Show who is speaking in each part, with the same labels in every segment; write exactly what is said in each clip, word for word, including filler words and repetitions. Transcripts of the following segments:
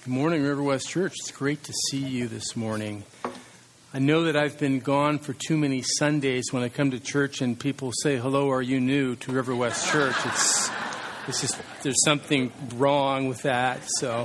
Speaker 1: Good morning, River West Church. It's great to see you this morning. I know that I've been gone for too many Sundays when I come to church and people say, hello, are you new to River West Church? It's, it's just, there's something wrong with that. So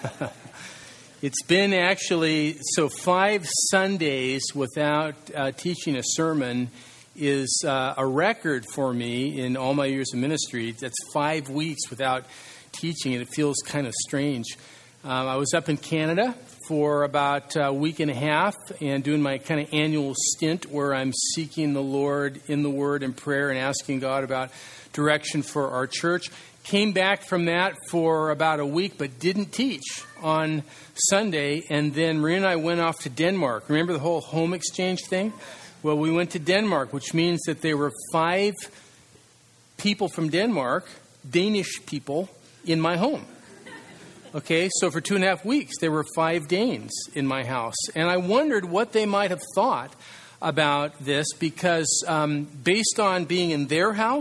Speaker 1: it's been actually, so five Sundays without uh, teaching a sermon is uh, a record for me in all my years of ministry. That's five weeks without teaching, and it feels kind of strange. Um, I was up in Canada for about a week and a half and doing my kind of annual stint where I'm seeking the Lord in the Word and prayer and asking God about direction for our church. Came back from that for about a week but didn't teach on Sunday. And then Maria and I went off to Denmark. Remember the whole home exchange thing? Well, we went to Denmark, which means that there were five people from Denmark, Danish people, in my home. Okay, so for two and a half weeks, there were five Danes in my house. And I wondered what they might have thought about this because um, based on being in their house,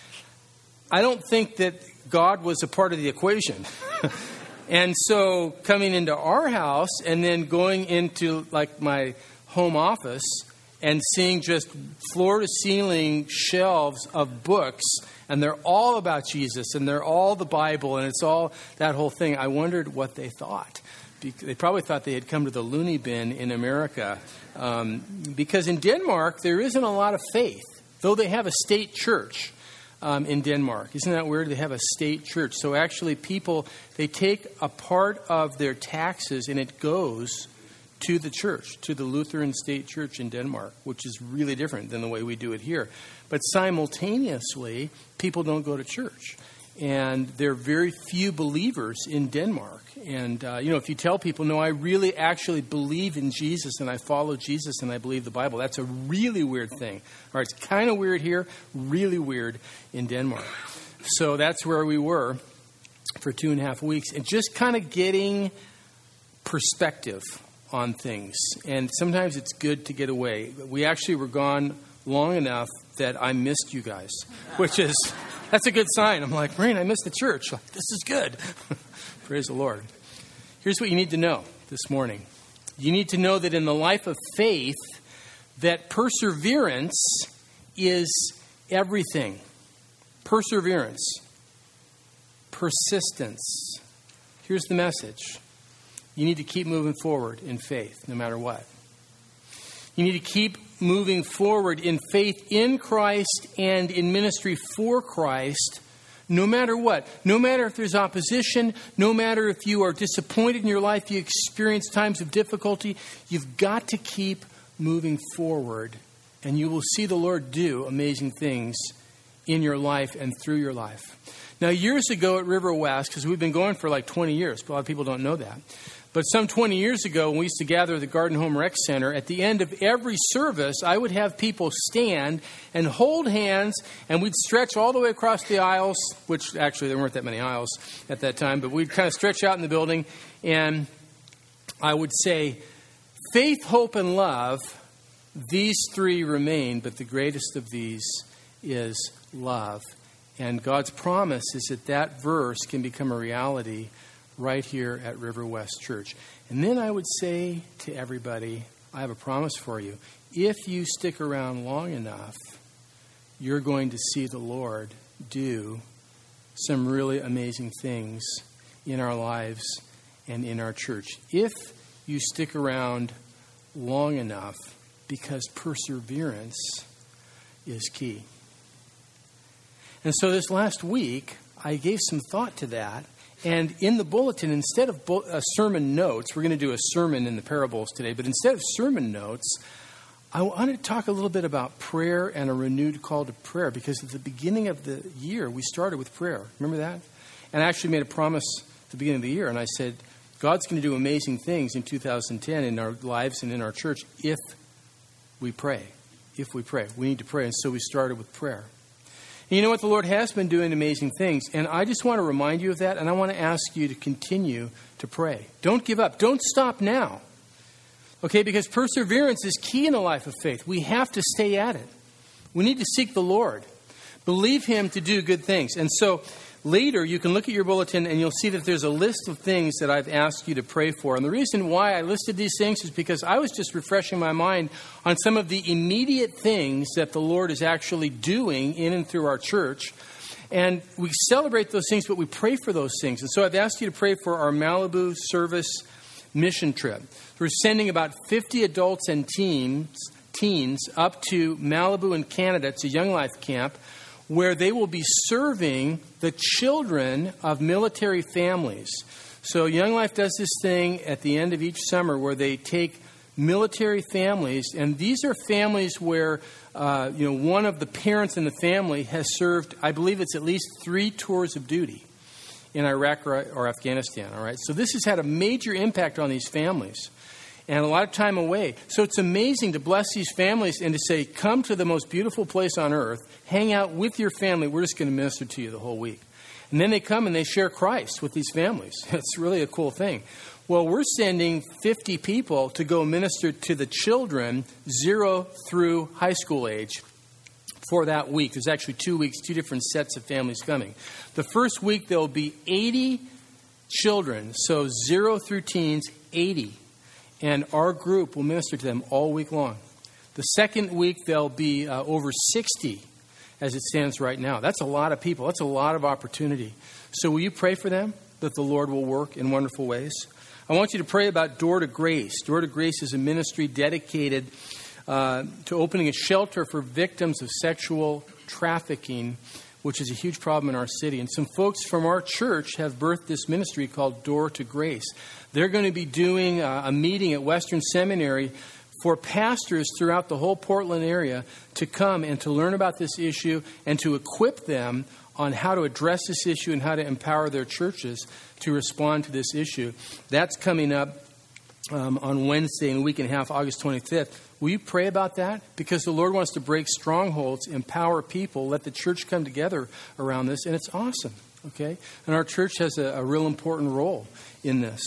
Speaker 1: I don't think that God was a part of the equation. And so coming into our house and then going into like my home office and seeing just floor-to-ceiling shelves of books, and they're all about Jesus, and they're all the Bible, and it's all that whole thing. I wondered what they thought. They probably thought they had come to the loony bin in America. Um, because in Denmark, there isn't a lot of faith, though they have a state church um, in Denmark. Isn't that weird? They have a state church. So actually people, they take a part of their taxes, and it goes to the church, to the Lutheran State Church in Denmark, which is really different than the way we do it here. But simultaneously, people don't go to church. And there are very few believers in Denmark. And, uh, you know, if you tell people, no, I really actually believe in Jesus and I follow Jesus and I believe the Bible, that's a really weird thing. All right, it's kind of weird here, really weird in Denmark. So that's where we were for two and a half weeks. And just kind of getting perspective on things. And sometimes it's good to get away. We actually were gone long enough that I missed you guys, which is, that's a good sign. I'm like, Maureen, I missed the church. Like, this is good. Praise the Lord. Here's what you need to know this morning. You need to know that in the life of faith, that perseverance is everything. Perseverance. Persistence. Here's the message. You need to keep moving forward in faith, no matter what. You need to keep moving forward in faith in Christ and in ministry for Christ, no matter what. No matter if there's opposition, no matter if you are disappointed in your life, you experience times of difficulty, you've got to keep moving forward, and you will see the Lord do amazing things in your life and through your life. Now, years ago at River West, because we've been going for like twenty years, a lot of people don't know that, but some twenty years ago, when we used to gather at the Garden Home Rec Center, at the end of every service, I would have people stand and hold hands, and we'd stretch all the way across the aisles, which actually there weren't that many aisles at that time, but we'd kind of stretch out in the building, and I would say, faith, hope, and love, these three remain, but the greatest of these is love. And God's promise is that that verse can become a reality right here at River West Church. And then I would say to everybody, I have a promise for you. If you stick around long enough, you're going to see the Lord do some really amazing things in our lives and in our church. If you stick around long enough, because perseverance is key. And so this last week, I gave some thought to that. And in the bulletin, instead of bu- uh, sermon notes, we're going to do a sermon in the parables today, but instead of sermon notes, I wanted to talk a little bit about prayer and a renewed call to prayer, because at the beginning of the year, we started with prayer. Remember that? And I actually made a promise at the beginning of the year, and I said, God's going to do amazing things in two thousand ten in our lives and in our church if we pray. If we pray. We need to pray, and so we started with prayer. And you know what? The Lord has been doing amazing things. And I just want to remind you of that. And I want to ask you to continue to pray. Don't give up. Don't stop now. Okay? Because perseverance is key in the life of faith. We have to stay at it. We need to seek the Lord. Believe Him to do good things. And so Later, you can look at your bulletin and you'll see that there's a list of things that I've asked you to pray for. And the reason why I listed these things is because I was just refreshing my mind on some of the immediate things that the Lord is actually doing in and through our church. And we celebrate those things, but we pray for those things. And so I've asked you to pray for our Malibu service mission trip. We're sending about fifty adults and teens, teens up to Malibu in Canada. It's a Young Life camp where they will be serving the children of military families. So Young Life does this thing at the end of each summer where they take military families, and these are families where uh, you know one of the parents in the family has served, I believe it's at least three tours of duty in Iraq or, or Afghanistan. All right, so this has had a major impact on these families. And a lot of time away. So it's amazing to bless these families and to say, come to the most beautiful place on earth, hang out with your family. We're just going to minister to you the whole week. And then they come and they share Christ with these families. It's really a cool thing. Well, we're sending fifty people to go minister to the children zero through high school age for that week. There's actually two weeks, two different sets of families coming. The first week, there will be eighty children. So zero through teens, eighty. And our group will minister to them all week long. The second week, there'll be uh, over sixty as it stands right now. That's a lot of people. That's a lot of opportunity. So will you pray for them that the Lord will work in wonderful ways? I want you to pray about Door to Grace. Door to Grace is a ministry dedicated uh, to opening a shelter for victims of sexual trafficking, which is a huge problem in our city. And some folks from our church have birthed this ministry called Door to Grace. They're going to be doing a, a meeting at Western Seminary for pastors throughout the whole Portland area to come and to learn about this issue and to equip them on how to address this issue and how to empower their churches to respond to this issue. That's coming up um, on Wednesday in a week and a half, August twenty-fifth. Will you pray about that? Because the Lord wants to break strongholds, empower people, let the church come together around this, and it's awesome, okay? And our church has a, a real important role in this.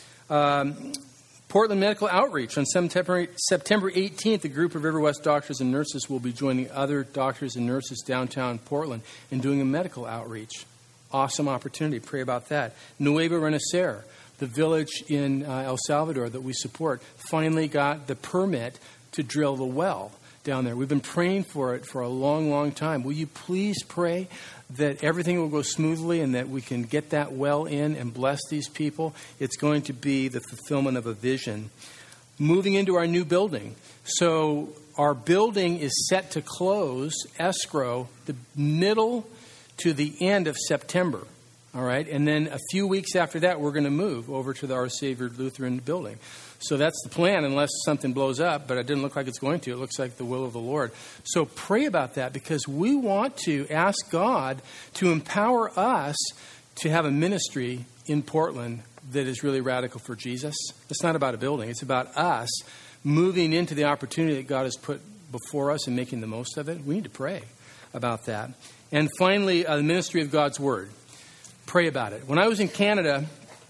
Speaker 1: Um, Portland Medical Outreach. On September, September eighteenth, a group of River West doctors and nurses will be joining other doctors and nurses downtown Portland and doing a medical outreach. Awesome opportunity. Pray about that. Nueva Renacer, the village in uh, El Salvador that we support, finally got the permit to drill the well down there. We've been praying for it for a long, long time. Will you please pray that everything will go smoothly and that we can get that well in and bless these people? It's going to be the fulfillment of a vision. Moving into our new building. So our building is set to close, escrow, the middle to the end of September. All right. And then a few weeks after that, we're going to move over to the Our Savior Lutheran building. So that's the plan, unless something blows up, but it didn't look like it's going to. It looks like the will of the Lord. So pray about that, because we want to ask God to empower us to have a ministry in Portland that is really radical for Jesus. It's not about a building. It's about us moving into the opportunity that God has put before us and making the most of it. We need to pray about that. And finally, uh, the ministry of God's Word. Pray about it. When I was in Canada,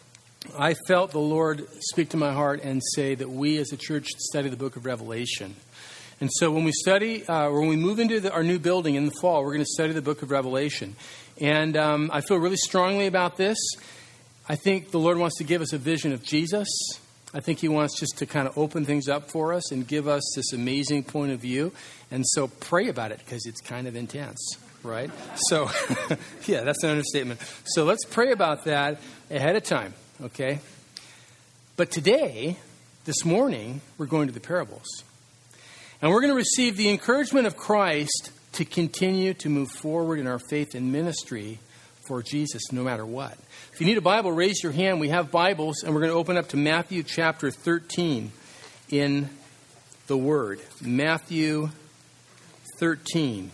Speaker 1: I felt the Lord speak to my heart and say that we as a church study the book of Revelation. And so when we study, uh, when we move into the, our new building in the fall, we're going to study the book of Revelation. And um, I feel really strongly about this. I think the Lord wants to give us a vision of Jesus. I think he wants just to kind of open things up for us and give us this amazing point of view. And so pray about it, because it's kind of intense, right? So, yeah, that's an understatement. So let's pray about that ahead of time. Okay? But today, this morning, we're going to the parables. And we're going to receive the encouragement of Christ to continue to move forward in our faith and ministry for Jesus, no matter what. If you need a Bible, raise your hand. We have Bibles, and we're going to open up to Matthew chapter thirteen in the Word. Matthew thirteen.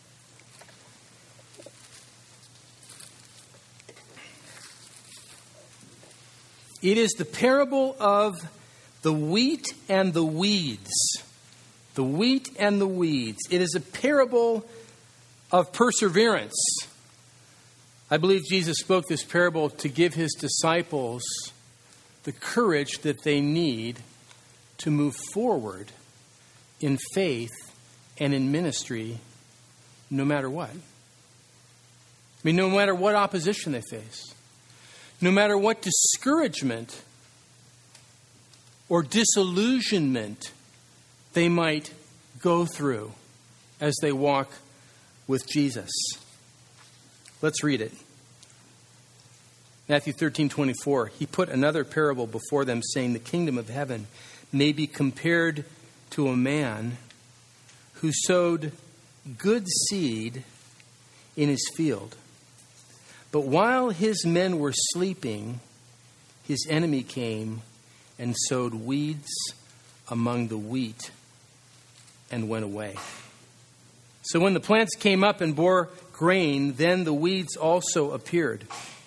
Speaker 1: It is the parable of the wheat and the weeds. The wheat and the weeds. It is a parable of perseverance. I believe Jesus spoke this parable to give his disciples the courage that they need to move forward in faith and in ministry no matter what. I mean, no matter what opposition they face, no matter what discouragement or disillusionment they might go through as they walk with Jesus. Let's read it. Matthew thirteen twenty-four. He put another parable before them, saying, the kingdom of heaven may be compared to a man who sowed good seed in his field. But while his men were sleeping, his enemy came and sowed weeds among the wheat and went away. So when the plants came up and bore grain, then the weeds also appeared.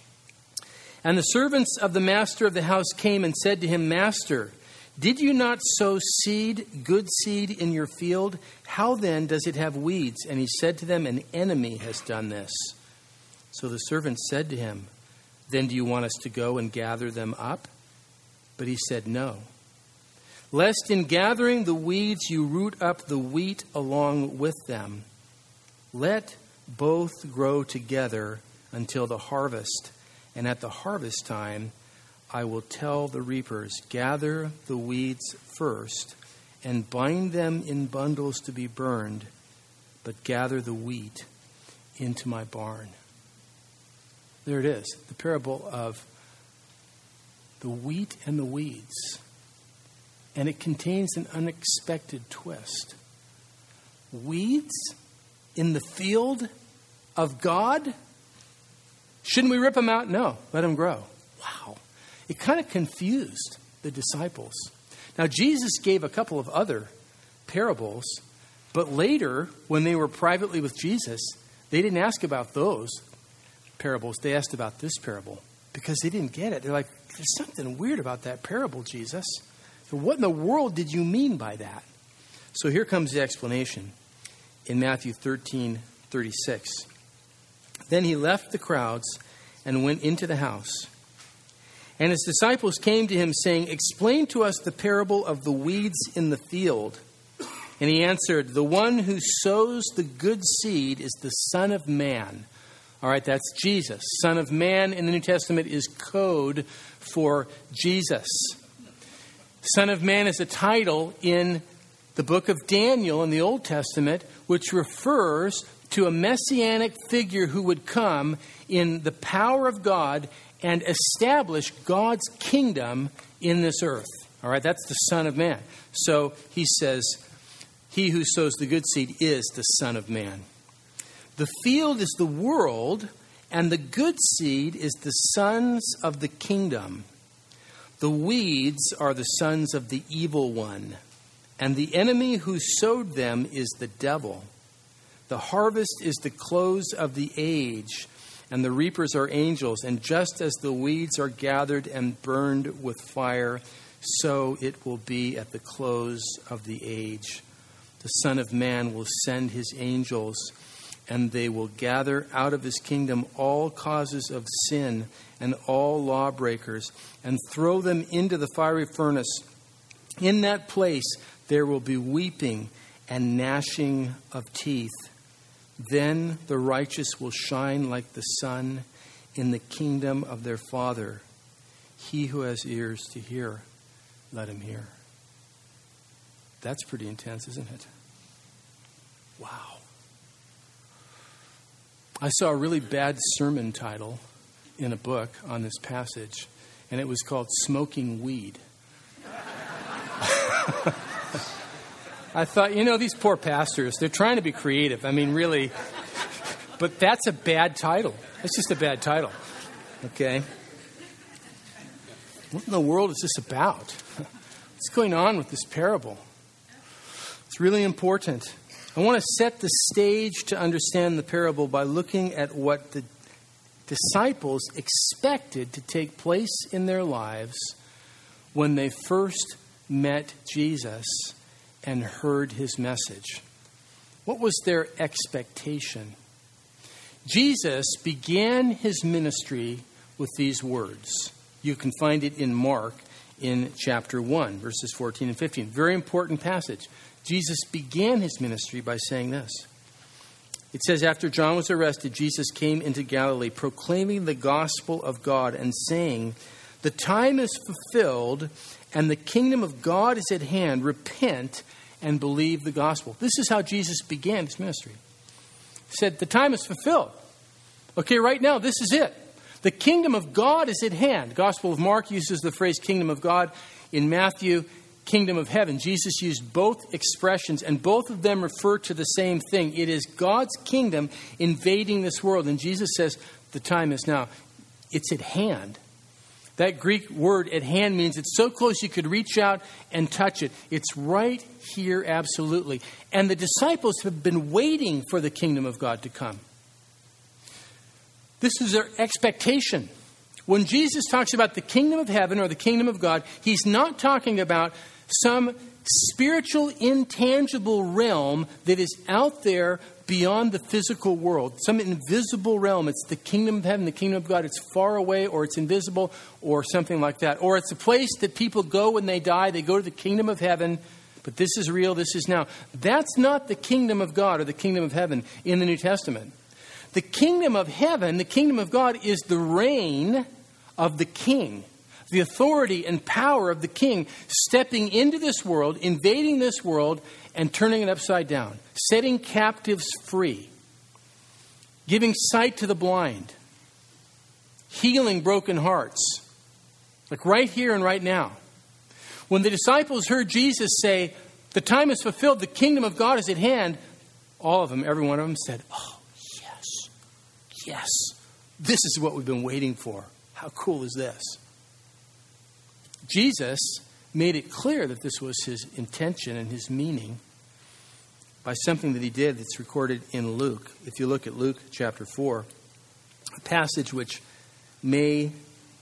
Speaker 1: And the servants of the master of the house came and said to him, Master, did you not sow seed, good seed, in your field? How then does it have weeds? And he said to them, An enemy has done this. So the servants said to him, Then do you want us to go and gather them up? But he said, No. Lest in gathering the weeds you root up the wheat along with them. Let both grow together until the harvest. And at the harvest time, I will tell the reapers, gather the weeds first and bind them in bundles to be burned, but gather the wheat into my barn. There it is, the parable of the wheat and the weeds. And it contains an unexpected twist. Weeds in the field of God? Shouldn't we rip them out? No, let them grow. Wow. It kind of confused the disciples. Now, Jesus gave a couple of other parables, but later, when they were privately with Jesus, they didn't ask about those parables. They asked about this parable because they didn't get it. They're like, there's something weird about that parable, Jesus. So what in the world did you mean by that? So here comes the explanation in Matthew thirteen thirty-six. Then he left the crowds and went into the house. And his disciples came to him, saying, Explain to us the parable of the weeds in the field. And he answered, The one who sows the good seed is the Son of Man. All right, that's Jesus. Son of Man in the New Testament is code for Jesus. Son of Man is a title in the book of Daniel in the Old Testament, which refers to a messianic figure who would come in the power of God and establish God's kingdom in this earth. All right, that's the Son of Man. So he says, he who sows the good seed is the Son of Man. The field is the world, and the good seed is the sons of the kingdom. The weeds are the sons of the evil one, and the enemy who sowed them is the devil. The harvest is the close of the age, and the reapers are angels. And just as the weeds are gathered and burned with fire, so it will be at the close of the age. The Son of Man will send his angels, and they will gather out of his kingdom all causes of sin and all lawbreakers, and throw them into the fiery furnace. In that place there will be weeping and gnashing of teeth. Then the righteous will shine like the sun in the kingdom of their Father. He who has ears to hear, let him hear. That's pretty intense, isn't it? Wow. I saw a really bad sermon title in a book on this passage, and it was called Smoking Weed. I thought, you know, these poor pastors, they're trying to be creative. I mean, really. But that's a bad title. It's just a bad title. Okay? What in the world is this about? What's going on with this parable? It's really important. I want to set the stage to understand the parable by looking at what the disciples expected to take place in their lives when they first met Jesus and heard his message. What was their expectation? Jesus began his ministry with these words. You can find it in Mark in chapter one, verses fourteen and fifteen. Very important passage. Jesus began his ministry by saying this. It says, after John was arrested, Jesus came into Galilee, proclaiming the gospel of God and saying, the time is fulfilled and the kingdom of God is at hand. Repent and believe the gospel. This is how Jesus began his ministry. He said, the time is fulfilled. Okay, right now, this is it. The kingdom of God is at hand. The Gospel of Mark uses the phrase kingdom of God. In Matthew, kingdom of heaven. Jesus used both expressions, and both of them refer to the same thing. It is God's kingdom invading this world. And Jesus says, the time is now. It's at hand. That Greek word at hand means it's so close you could reach out and touch it. It's right here, absolutely. And the disciples have been waiting for the kingdom of God to come. This is their expectation. When Jesus talks about the kingdom of heaven or the kingdom of God, he's not talking about some spiritual, intangible realm that is out there beyond the physical world. Some invisible realm. It's the kingdom of heaven, the kingdom of God. It's far away, or it's invisible, or something like that. Or it's a place that people go when they die. They go to the kingdom of heaven. But this is real. This is now. That's not the kingdom of God or the kingdom of heaven in the New Testament. The kingdom of heaven, the kingdom of God, is the reign of the king. The authority and power of the king stepping into this world, invading this world, and turning it upside down. Setting captives free. Giving sight to the blind. Healing broken hearts. Like right here and right now. When the disciples heard Jesus say, the time is fulfilled, the kingdom of God is at hand, all of them, every one of them said, oh, yes, yes, this is what we've been waiting for. How cool is this? Jesus made it clear that this was his intention and his meaning by something that he did that's recorded in Luke. If you look at Luke chapter four, a passage which may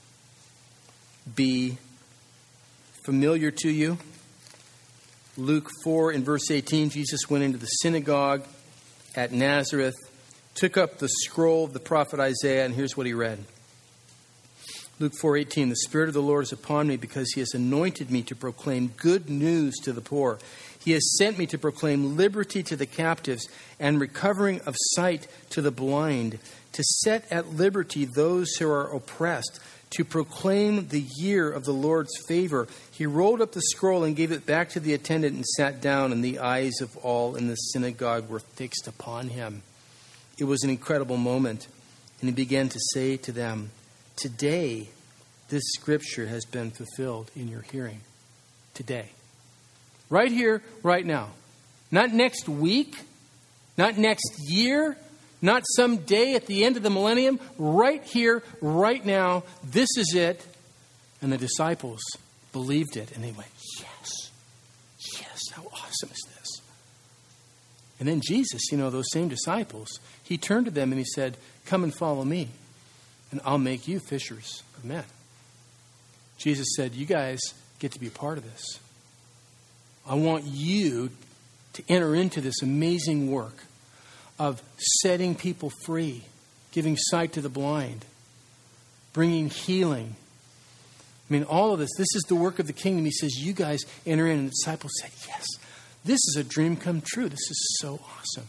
Speaker 1: be familiar to you. Luke four in verse eighteen, Jesus went into the synagogue at Nazareth, took up the scroll of the prophet Isaiah, and here's what he read. Luke four eighteen, the Spirit of the Lord is upon me because he has anointed me to proclaim good news to the poor. He has sent me to proclaim liberty to the captives and recovering of sight to the blind, to set at liberty those who are oppressed, to proclaim the year of the Lord's favor. He rolled up the scroll and gave it back to the attendant and sat down, and the eyes of all in the synagogue were fixed upon him. It was an incredible moment, and he began to say to them, today, this scripture has been fulfilled in your hearing. Today. Right here, right now. Not next week. Not next year. Not some day at the end of the millennium. Right here, right now. This is it. And the disciples believed it. And they went, yes. Yes, how awesome is this? And then Jesus, you know, those same disciples, he turned to them and he said, come and follow me. And I'll make you fishers of men. Jesus said, you guys get to be a part of this. I want you to enter into this amazing work of setting people free, giving sight to the blind, bringing healing. I mean, all of this, this is the work of the kingdom. He says, you guys enter in. And the disciples said, yes, this is a dream come true. This is so awesome.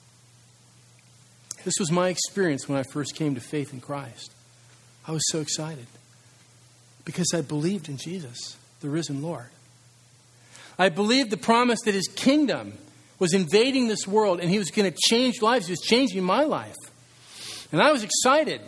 Speaker 1: This was my experience when I first came to faith in Christ. I was so excited because I believed in Jesus, the risen Lord. I believed the promise that his kingdom was invading this world and he was going to change lives. He was changing my life. And I was excited.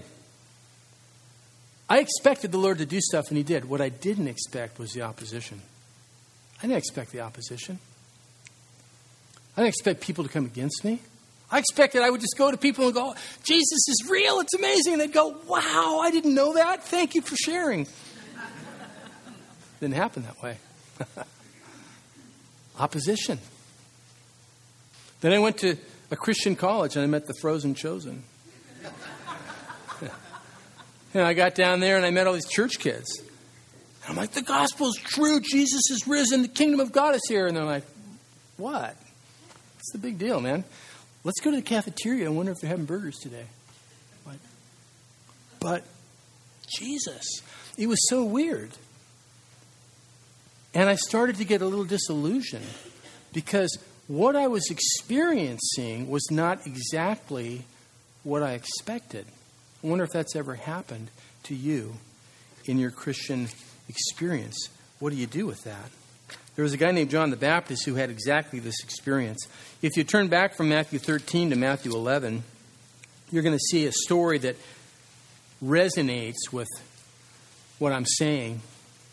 Speaker 1: I expected the Lord to do stuff, and he did. What I didn't expect was the opposition. I didn't expect the opposition. I didn't expect people to come against me. I expected I would just go to people and go, Jesus is real, it's amazing. And they'd go, wow, I didn't know that. Thank you for sharing. Didn't happen that way. Opposition. Then I went to a Christian college and I met the Frozen Chosen. And I got down there and I met all these church kids. And I'm like, the gospel's true. Jesus is risen. The kingdom of God is here. And they're like, what? What's the big deal, man? Let's go to the cafeteria and wonder if they're having burgers today. Like, but Jesus, it was so weird. And I started to get a little disillusioned because what I was experiencing was not exactly what I expected. I wonder if that's ever happened to you in your Christian experience. What do you do with that? There was a guy named John the Baptist who had exactly this experience. If you turn back from Matthew thirteen to Matthew eleven, you're going to see a story that resonates with what I'm saying.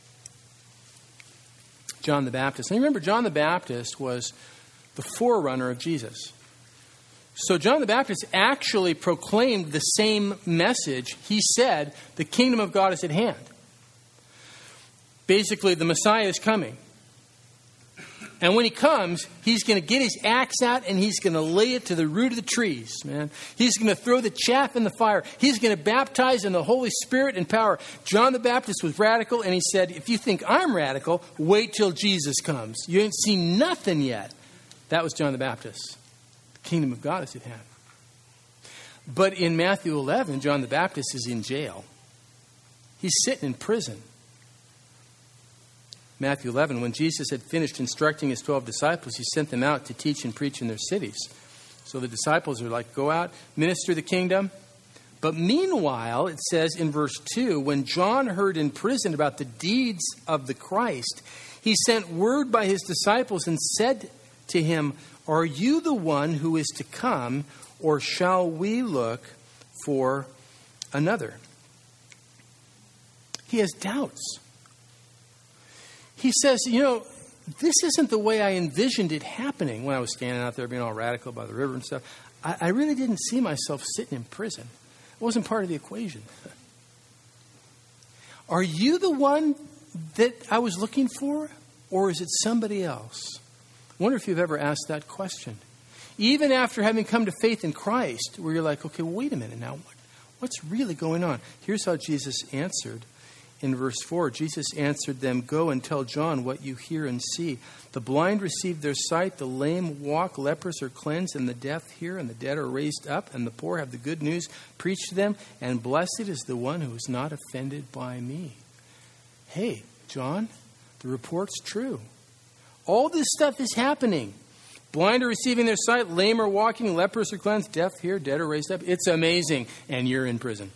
Speaker 1: John the Baptist. And remember, John the Baptist was the forerunner of Jesus. So John the Baptist actually proclaimed the same message. He said, the kingdom of God is at hand. Basically, the Messiah is coming. And when he comes, he's going to get his axe out and he's going to lay it to the root of the trees, man. He's going to throw the chaff in the fire. He's going to baptize in the Holy Spirit and power. John the Baptist was radical, and he said, if you think I'm radical, wait till Jesus comes. You ain't seen nothing yet. That was John the Baptist. The kingdom of God is at hand. But in Matthew eleven, John the Baptist is in jail. He's sitting in prison. Matthew eleven, when Jesus had finished instructing his twelve disciples, he sent them out to teach and preach in their cities. So the disciples are like, go out, minister the kingdom. But meanwhile, it says in verse two, when John heard in prison about the deeds of the Christ, he sent word by his disciples and said to him, are you the one who is to come, or shall we look for another? He has doubts. He says, you know, this isn't the way I envisioned it happening when I was standing out there being all radical by the river and stuff. I, I really didn't see myself sitting in prison. It wasn't part of the equation. Are you the one that I was looking for, or is it somebody else? I wonder if you've ever asked that question. Even after having come to faith in Christ, where you're like, okay, well, wait a minute now. What, what's really going on? Here's how Jesus answered. In verse four, Jesus answered them, go and tell John what you hear and see. The blind receive their sight, the lame walk, lepers are cleansed, and the deaf hear, and the dead are raised up, and the poor have the good news preached to them, and blessed is the one who is not offended by me. Hey, John, the report's true. All this stuff is happening. Blind are receiving their sight, lame are walking, lepers are cleansed, deaf hear, dead are raised up. It's amazing, and you're in prison.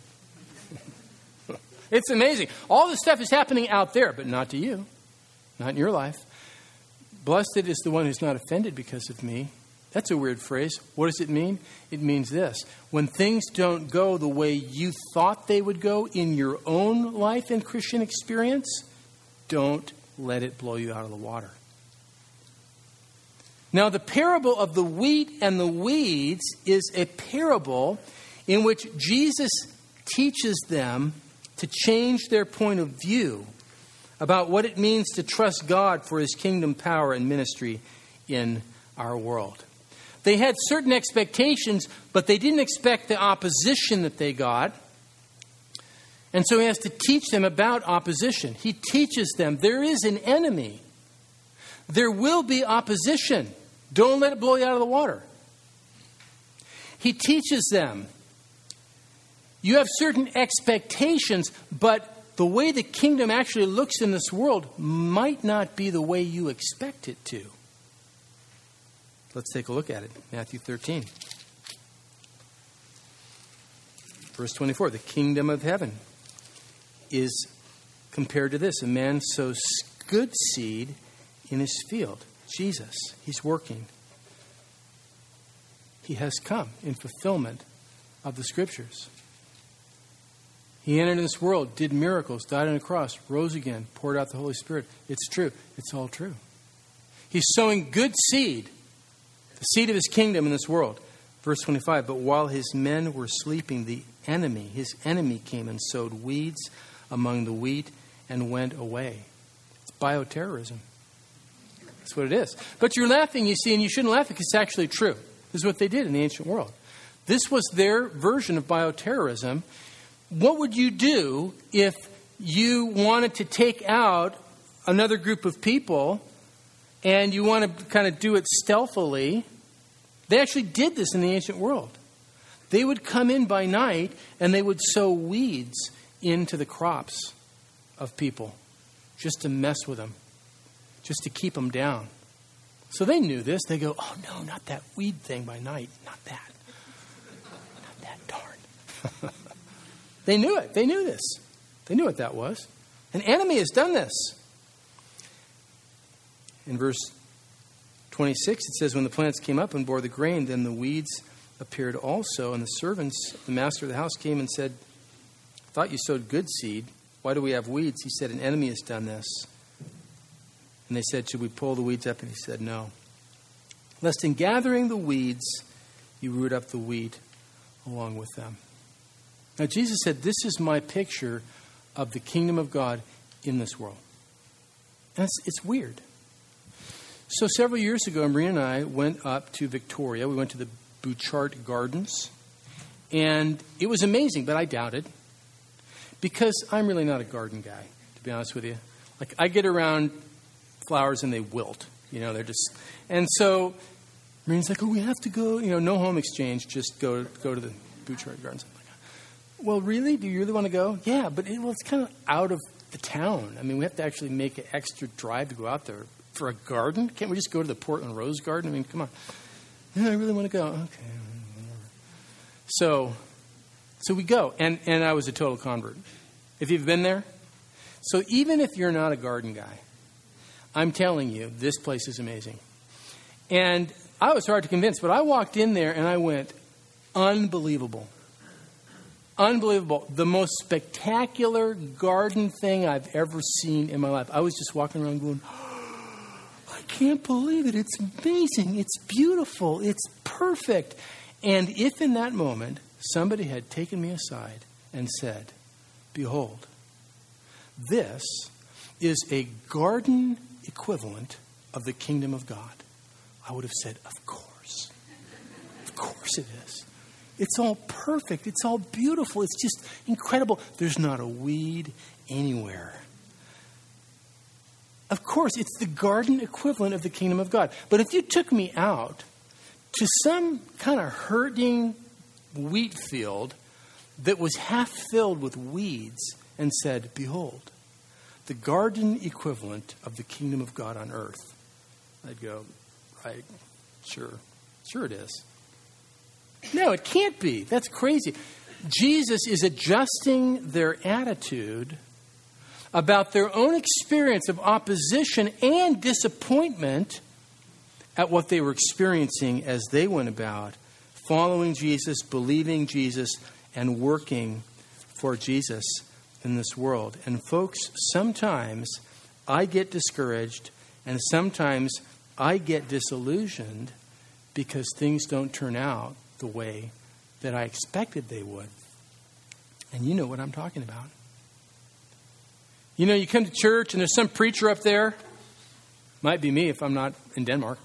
Speaker 1: It's amazing. All this stuff is happening out there, but not to you. Not in your life. Blessed is the one who's not offended because of me. That's a weird phrase. What does it mean? It means this. When things don't go the way you thought they would go in your own life and Christian experience, don't let it blow you out of the water. Now, the parable of the wheat and the weeds is a parable in which Jesus teaches them to change their point of view about what it means to trust God for his kingdom power and ministry in our world. They had certain expectations, but they didn't expect the opposition that they got. And so he has to teach them about opposition. He teaches them there is an enemy. There will be opposition. Don't let it blow you out of the water. He teaches them you have certain expectations, but the way the kingdom actually looks in this world might not be the way you expect it to. Let's take a look at it. Matthew thirteen. Verse twenty-four. The kingdom of heaven is compared to this. A man sows good seed in his field. Jesus, he's working. He has come in fulfillment of the scriptures. He entered this world, did miracles, died on a cross, rose again, poured out the Holy Spirit. It's true. It's all true. He's sowing good seed, the seed of his kingdom in this world. Verse twenty-five, but while his men were sleeping, the enemy, his enemy came and sowed weeds among the wheat and went away. It's bioterrorism. That's what it is. But you're laughing, you see, and you shouldn't laugh because it's actually true. This is what they did in the ancient world. This was their version of bioterrorism. What would you do if you wanted to take out another group of people and you want to kind of do it stealthily? They actually did this in the ancient world. They would come in by night and they would sow weeds into the crops of people just to mess with them, just to keep them down. So they knew this. They go, oh, no, not that weed thing by night. Not that. Not that, darn. They knew it. They knew this. They knew what that was. An enemy has done this. In verse twenty-six, it says, when the plants came up and bore the grain, then the weeds appeared also. And the servants, the master of the house, came and said, I thought you sowed good seed. Why do we have weeds? He said, an enemy has done this. And they said, should we pull the weeds up? And he said, no. Lest in gathering the weeds, you root up the wheat along with them. Now, Jesus said, this is my picture of the kingdom of God in this world. And it's, it's weird. So several years ago, Maria and I went up to Victoria. We went to the Bouchard Gardens. And it was amazing, but I doubted. Because I'm really not a garden guy, to be honest with you. Like, I get around flowers and they wilt. You know, they're just... And so, Maria's like, oh, we have to go, you know, no home exchange, just go go to the Bouchard Gardens. I'm like, well, really? Do you really want to go? Yeah, but it, well, it's kind of out of the town. I mean, we have to actually make an extra drive to go out there. For a garden? Can't we just go to the Portland Rose Garden? I mean, come on. Yeah, I really want to go. Okay. So, so we go. And, and I was a total convert. If you've been there. So even if you're not a garden guy, I'm telling you, this place is amazing. And I was hard to convince, but I walked in there and I went, unbelievable. Unbelievable. The most spectacular garden thing I've ever seen in my life. I was just walking around going, I can't believe it. It's amazing. It's beautiful. It's perfect. And if in that moment somebody had taken me aside and said, behold, this is a garden equivalent of the kingdom of God, I would have said, of course. Of course it is. It's all perfect. It's all beautiful. It's just incredible. There's not a weed anywhere. Of course, it's the garden equivalent of the kingdom of God. But if you took me out to some kind of hurting wheat field that was half filled with weeds and said, behold, the garden equivalent of the kingdom of God on earth, I'd go, right, sure, sure it is. No, it can't be. That's crazy. Jesus is adjusting their attitude about their own experience of opposition and disappointment at what they were experiencing as they went about following Jesus, believing Jesus, and working for Jesus in this world. And folks, sometimes I get discouraged and sometimes I get disillusioned because things don't turn out the way that I expected they would. And you know what I'm talking about. You know, you come to church and there's some preacher up there. Might be me if I'm not in Denmark.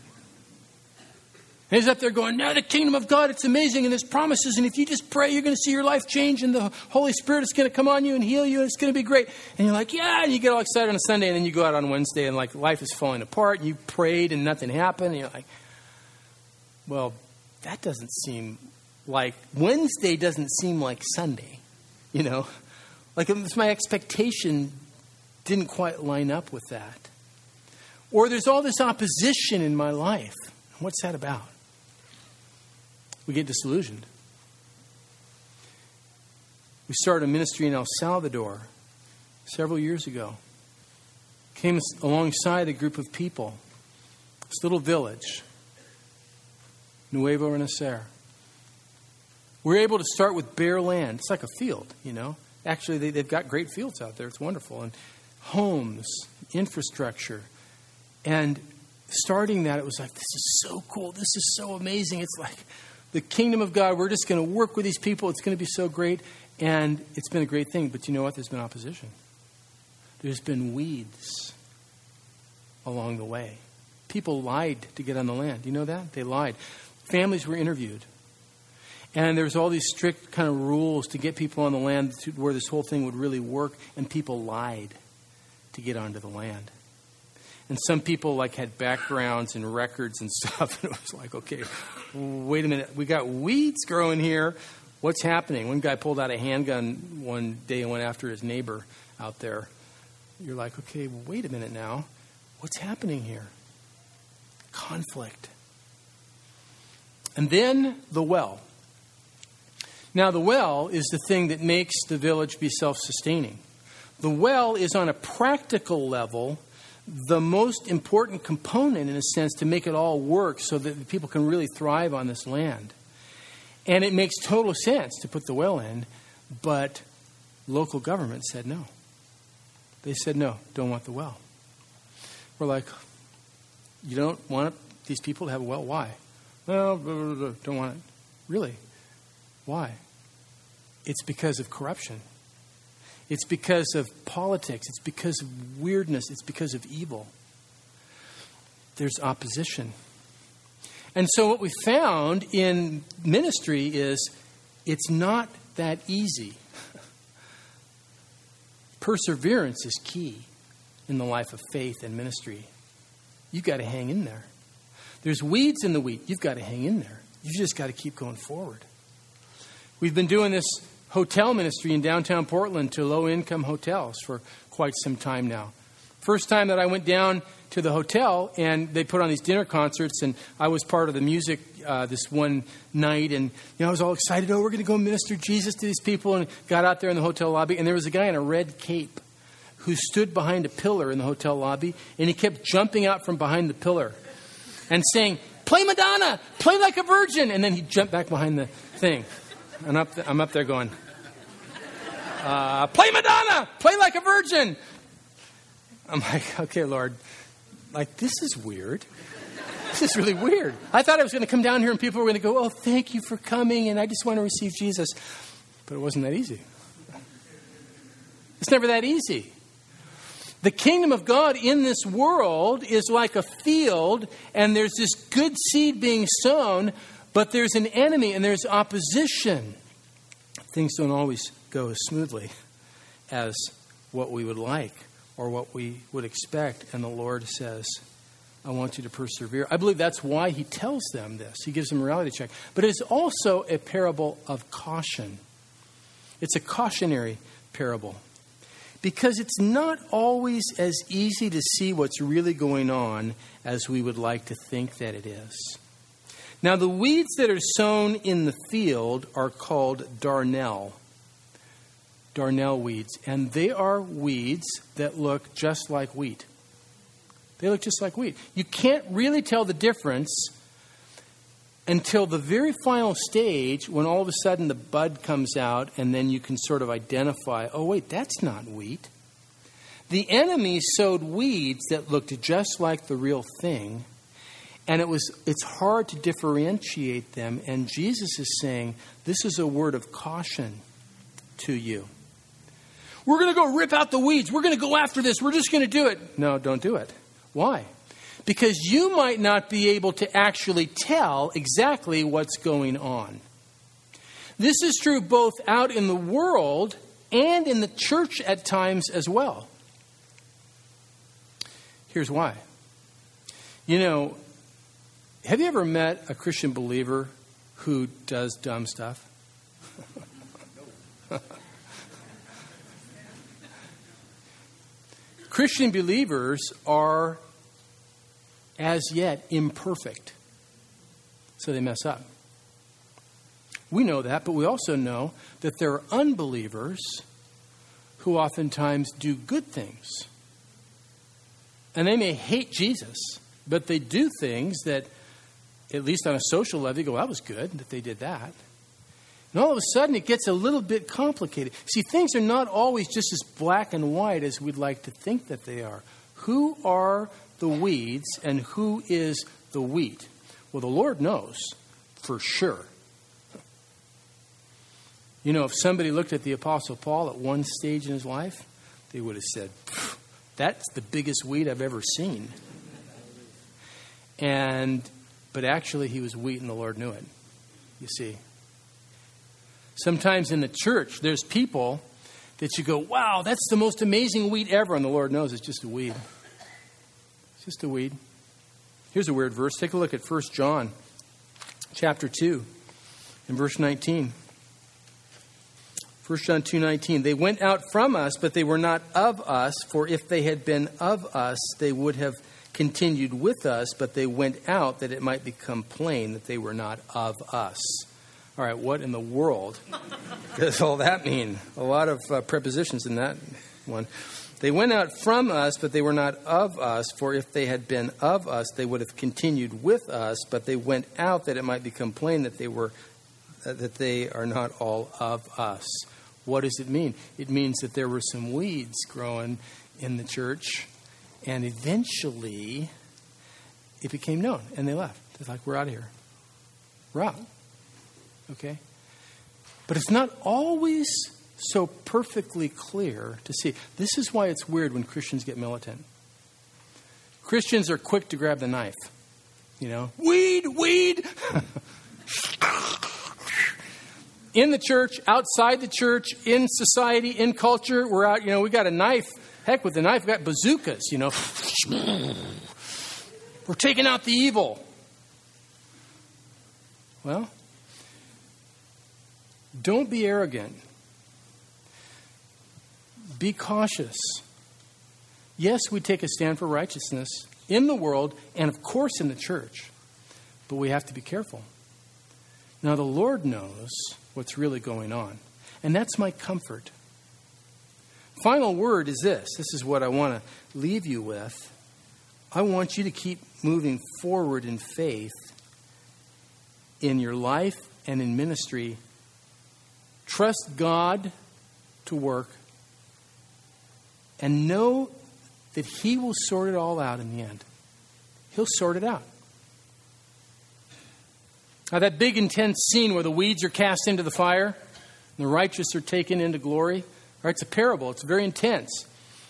Speaker 1: And he's up there going, now the kingdom of God, it's amazing and there's promises. And if you just pray, you're going to see your life change and the Holy Spirit is going to come on you and heal you and it's going to be great. And you're like, yeah, and you get all excited on a Sunday and then you go out on Wednesday and like life is falling apart and you prayed and nothing happened. And you're like, well, that doesn't seem like, Wednesday doesn't seem like Sunday, you know. Like my expectation didn't quite line up with that. Or there's all this opposition in my life. What's that about? We get disillusioned. We started a ministry in El Salvador several years ago. Came alongside a group of people. This little village. Nuevo Renacer. We're able to start with bare land. It's like a field, you know. Actually, they, they've got great fields out there. It's wonderful. And homes, infrastructure. And starting that, it was like, this is so cool. This is so amazing. It's like the kingdom of God. We're just going to work with these people. It's going to be so great. And it's been a great thing. But you know what? There's been opposition. There's been weeds along the way. People lied to get on the land. You know that? They lied. Families were interviewed. And there was all these strict kind of rules to get people on the land to where this whole thing would really work. And people lied to get onto the land. And some people like had backgrounds and records and stuff. And it was like, okay, wait a minute. We got weeds growing here. What's happening? One guy pulled out a handgun one day and went after his neighbor out there. You're like, okay, well, wait a minute now. What's happening here? conflict. And then the well. Now, the well is the thing that makes the village be self-sustaining. The well is, on a practical level, the most important component, in a sense, to make it all work so that people can really thrive on this land. And it makes total sense to put the well in, but local government said no. They said, no, don't want the well. We're like, you don't want these people to have a well? Why? No, don't want it. Really? Why? It's because of corruption. It's because of politics. It's because of weirdness. It's because of evil. There's opposition. And so what we found in ministry is it's not that easy. Perseverance is key in the life of faith and ministry. You've got to hang in there. There's weeds in the wheat. You've got to hang in there. You've just got to keep going forward. We've been doing this hotel ministry in downtown Portland to low-income hotels for quite some time now. First time that I went down to the hotel, and they put on these dinner concerts, and I was part of the music uh, this one night, and you know I was all excited. Oh, we're going to go minister Jesus to these people, and got out there in the hotel lobby, and there was a guy in a red cape who stood behind a pillar in the hotel lobby, and he kept jumping out from behind the pillar and saying, "Play Madonna, play like a virgin," and then he jumped back behind the thing. And up th- I'm up there going, uh, "Play Madonna, play like a virgin." I'm like, okay, Lord, like, this is weird. This is really weird. I thought I was going to come down here and people were going to go, "Oh, thank you for coming, and I just want to receive Jesus." But it wasn't that easy. It's never that easy. The kingdom of God in this world is like a field, and there's this good seed being sown, but there's an enemy and there's opposition. Things don't always go as smoothly as what we would like or what we would expect. And the Lord says, I want you to persevere. I believe that's why he tells them this. He gives them a reality check. But it's also a parable of caution. It's a cautionary parable. Because it's not always as easy to see what's really going on as we would like to think that it is. Now, the weeds that are sown in the field are called darnel. Darnel weeds. And they are weeds that look just like wheat. They look just like wheat. You can't really tell the difference until the very final stage when all of a sudden the bud comes out and then you can sort of identify, oh, wait, that's not wheat. The enemy sowed weeds that looked just like the real thing. And it was it's hard to differentiate them. And Jesus is saying, this is a word of caution to you. We're going to go rip out the weeds. We're going to go after this. We're just going to do it. No, don't do it. Why? Because you might not be able to actually tell exactly what's going on. This is true both out in the world and in the church at times as well. Here's why. You know, have you ever met a Christian believer who does dumb stuff? Christian believers are as yet imperfect. So they mess up. We know that, but we also know that there are unbelievers who oftentimes do good things. And they may hate Jesus, but they do things that, at least on a social level, you go, that was good that they did that. And all of a sudden, it gets a little bit complicated. See, things are not always just as black and white as we'd like to think that they are. Who are the weeds and who is the wheat? Well, the Lord knows for sure. You know, if somebody looked at the Apostle Paul at one stage in his life, they would have said, that's the biggest weed I've ever seen. And, but actually he was wheat and the Lord knew it. You see. Sometimes in the church, there's people that you go, wow, that's the most amazing wheat ever. And the Lord knows it's just a weed. It's just a weed. Here's a weird verse. Take a look at First John chapter two and verse nineteen. First John two nineteen. They went out from us, but they were not of us. For if they had been of us, they would have continued with us, but they went out that it might become plain that they were not of us. All right, what in the world does all that mean? A lot of uh, prepositions in that one. They went out from us, but they were not of us. For if they had been of us, they would have continued with us. But they went out that it might become plain that they were, uh, that they are not all of us. What does it mean? It means that there were some weeds growing in the church, and eventually it became known, and they left. They're like, "We're out of here. We're out." Okay, but it's not always so perfectly clear to see. This is why it's weird when Christians get militant. Christians are quick to grab the knife. You know, weed, weed. In the church, outside the church, in society, in culture, we're out, you know, we got a knife. Heck, with the knife, we got bazookas, you know. We're taking out the evil. Well, don't be arrogant. Be cautious. Yes, we take a stand for righteousness in the world and, of course, in the church. But we have to be careful. Now, the Lord knows what's really going on. And that's my comfort. Final word is this. This is what I want to leave you with. I want you to keep moving forward in faith in your life and in ministry. Trust God to work. And know that He will sort it all out in the end. He'll sort it out. Now, that big intense scene where the weeds are cast into the fire and the righteous are taken into glory. Right, it's a parable. It's very intense.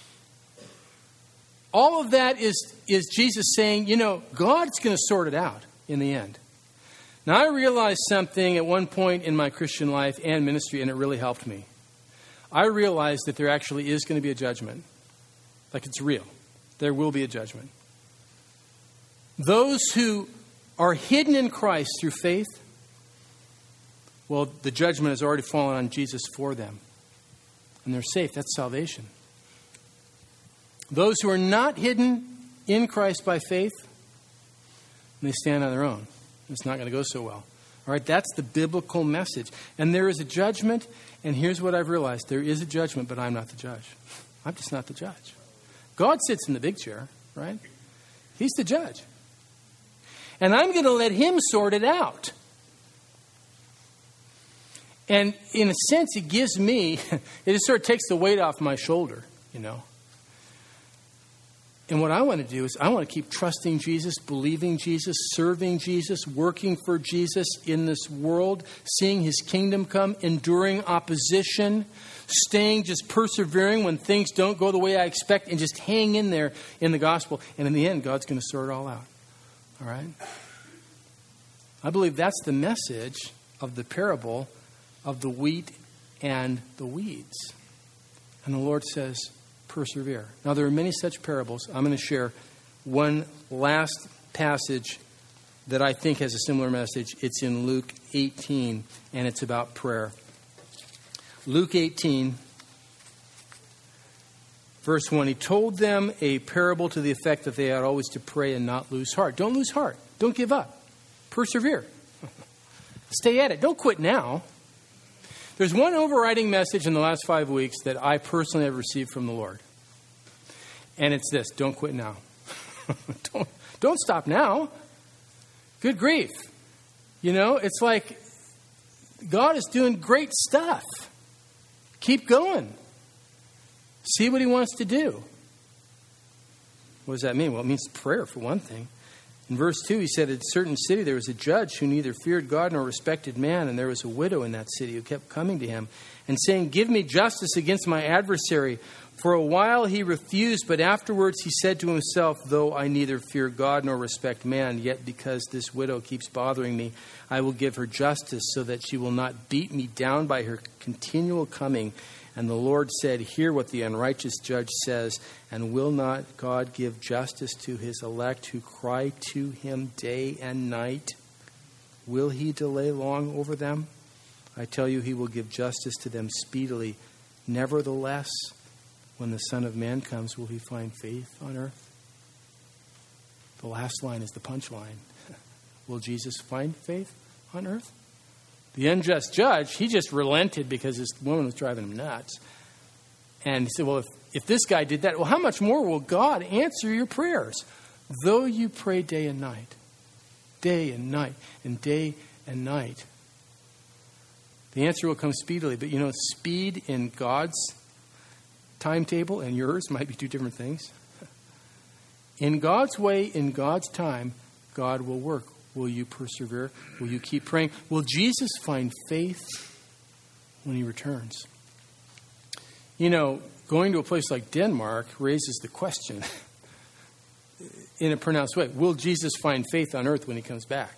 Speaker 1: All of that is, is Jesus saying, you know, God's going to sort it out in the end. Now, I realized something at one point in my Christian life and ministry, and it really helped me. I realized that there actually is going to be a judgment. Like, it's real. There will be a judgment. Those who are hidden in Christ through faith, well, the judgment has already fallen on Jesus for them. And they're safe. That's salvation. Those who are not hidden in Christ by faith, they stand on their own. It's not going to go so well. All right, that's the biblical message. And there is a judgment, and here's what I've realized. There is a judgment, but I'm not the judge. I'm just not the judge. God sits in the big chair, right? He's the judge. And I'm going to let Him sort it out. And in a sense, it gives me, it just sort of takes the weight off my shoulder, you know. And what I want to do is I want to keep trusting Jesus, believing Jesus, serving Jesus, working for Jesus in this world, seeing His kingdom come, enduring opposition, staying, just persevering when things don't go the way I expect, and just hang in there in the gospel. And in the end, God's going to sort it all out. All right? I believe that's the message of the parable of the wheat and the weeds. And the Lord says, persevere. Now, there are many such parables. I'm going to share one last passage that I think has a similar message. It's in Luke eighteen, and it's about prayer. Luke eighteen, verse one. He told them a parable to the effect that they had always to pray and not lose heart. Don't lose heart. Don't give up. Persevere. Stay at it. Don't quit now. There's one overriding message in the last five weeks that I personally have received from the Lord. And it's this: don't quit now. don't, don't stop now. Good grief. You know, it's like God is doing great stuff. Keep going. See what He wants to do. What does that mean? Well, it means prayer, for one thing. In verse two, he said, in a certain city there was a judge who neither feared God nor respected man, and there was a widow in that city who kept coming to him and saying, give me justice against my adversary. For a while he refused, but afterwards he said to himself, though I neither fear God nor respect man, yet because this widow keeps bothering me, I will give her justice so that she will not beat me down by her continual coming. And the Lord said, hear what the unrighteous judge says, and will not God give justice to His elect who cry to Him day and night? Will He delay long over them? I tell you, He will give justice to them speedily. Nevertheless, when the Son of Man comes, will He find faith on earth? The last line is the punchline. Will Jesus find faith on earth? The unjust judge, he just relented because this woman was driving him nuts. And he said, well, if, if this guy did that, well, how much more will God answer your prayers? Though you pray day and night, day and night, and day and night. The answer will come speedily. But you know, speed in God's timetable and yours might be two different things. In God's way, in God's time, God will work. Will you persevere? Will you keep praying? Will Jesus find faith when he returns? You know, going to a place like Denmark raises the question in a pronounced way. Will Jesus find faith on earth when he comes back?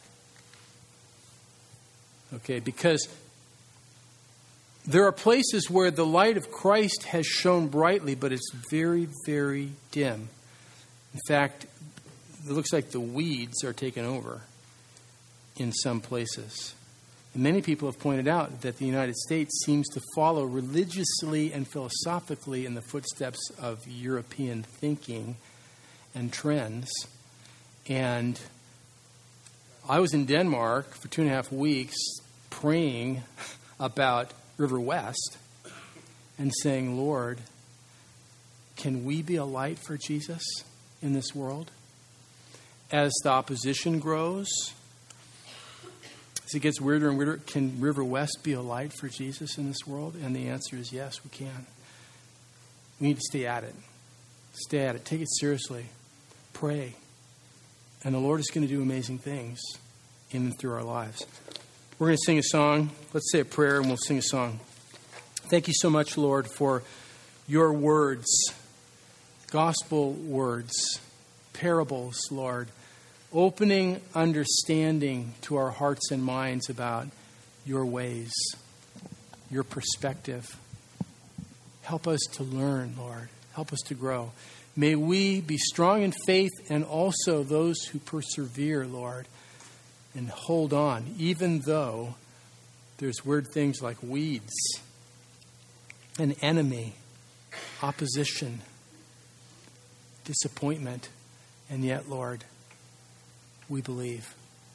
Speaker 1: Okay, because there are places where the light of Christ has shone brightly, but it's very, very dim. In fact, it looks like the weeds are taken over in some places. And many people have pointed out that the United States seems to follow religiously and philosophically in the footsteps of European thinking and trends. And I was in Denmark for two and a half weeks praying about River West and saying, Lord, can we be a light for Jesus in this world? As the opposition grows, as it gets weirder and weirder, can River West be a light for Jesus in this world? And the answer is yes, we can. We need to stay at it. Stay at it. Take it seriously. Pray. And the Lord is going to do amazing things in and through our lives. We're going to sing a song. Let's say a prayer and we'll sing a song. Thank you so much, Lord, for your words, gospel words, parables, Lord, opening understanding to our hearts and minds about your ways, your perspective. Help us to learn, Lord. Help us to grow. May we be strong in faith and also those who persevere, Lord, and hold on, even though there's weird things like weeds, an enemy, opposition, disappointment, and yet, Lord, we believe.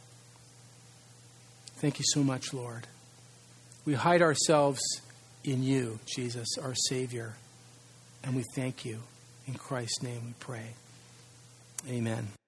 Speaker 1: Thank you so much, Lord. We hide ourselves in you, Jesus, our Savior, and we thank you. In Christ's name we pray. Amen.